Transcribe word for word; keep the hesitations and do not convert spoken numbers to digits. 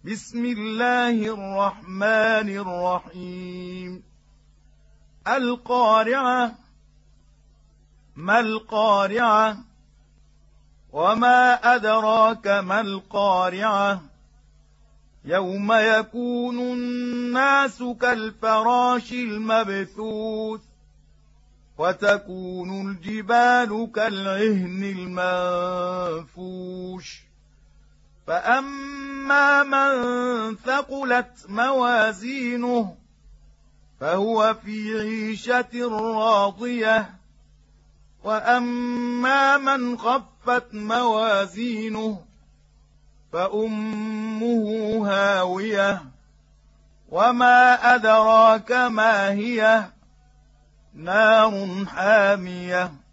بسم الله الرحمن الرحيم القارعة ما القارعة وما أدراك ما القارعة يوم يكون الناس كالفراش المبثوث وتكون الجبال كالعهن المنفوش فأما من ثقلت موازينه فهو في عيشة راضية وأما من خفت موازينه فأمه هاوية وما أدراك ما هي نار حامية